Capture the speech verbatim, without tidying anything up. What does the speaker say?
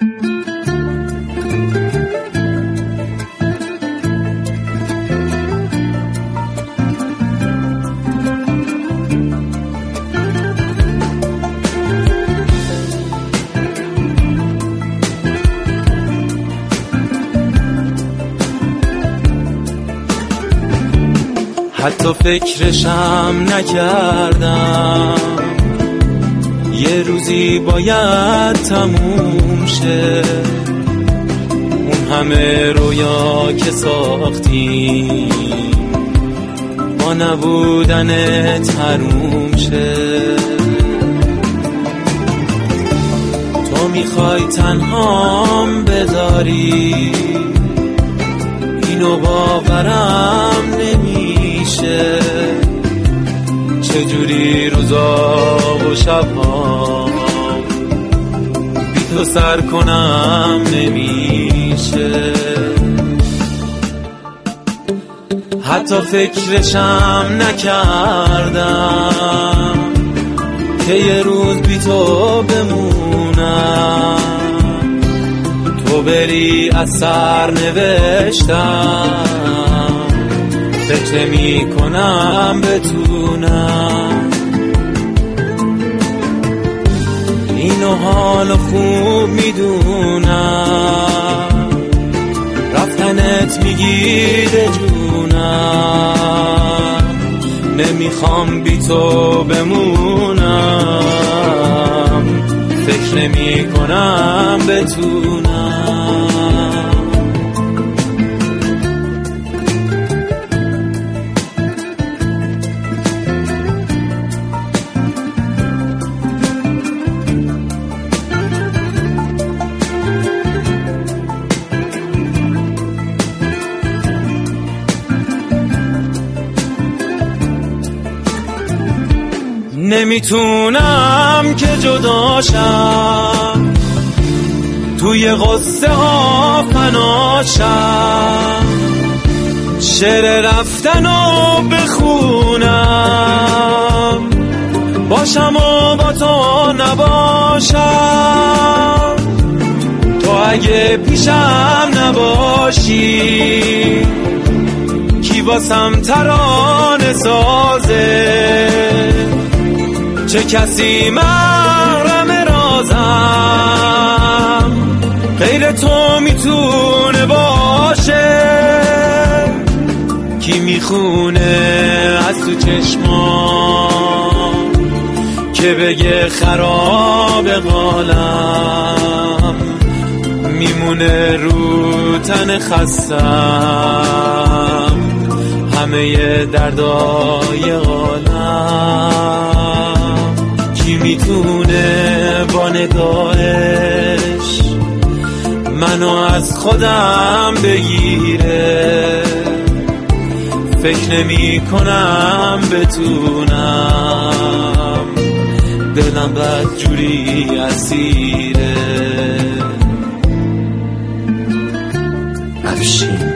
حتی فکرشم نکردم یه روزی باید تموم شه، اون همه رویا که ساختیم با نبودنت حروم شه. تو میخوای تنهام بذاری، اینو باورم نمیشه، چجوری روزا و شبها بی تو سر کنم نمیشه. حتی فکرشم نکردم که یه روز بی تو بمونم، تو بری از سر نوشتم، فکر می کنم بتونم اینو حال خوب میدونم، رفتنت میگیره جونم، نمیخوام بی تو بمونم، فکر نمی کنم بتونم. نمیتونم که جداشم، توی غصه ها فناشم، شعر رفتنو بخونم، باشم و با تو نباشم. تو اگه پیشم نباشی کی واسم ترانه سازه، چه کسی محرم رازم غیر تو میتونه باشه، کی میخونه از تو چشمام که بگه خراب قالم، میمونه رو تن خستم همه دردای عالم. کی میتونه با نگاهش منو از خودم بگیره، فکر نمی کنم بتونم، دلم بدجوری اسیره. افشین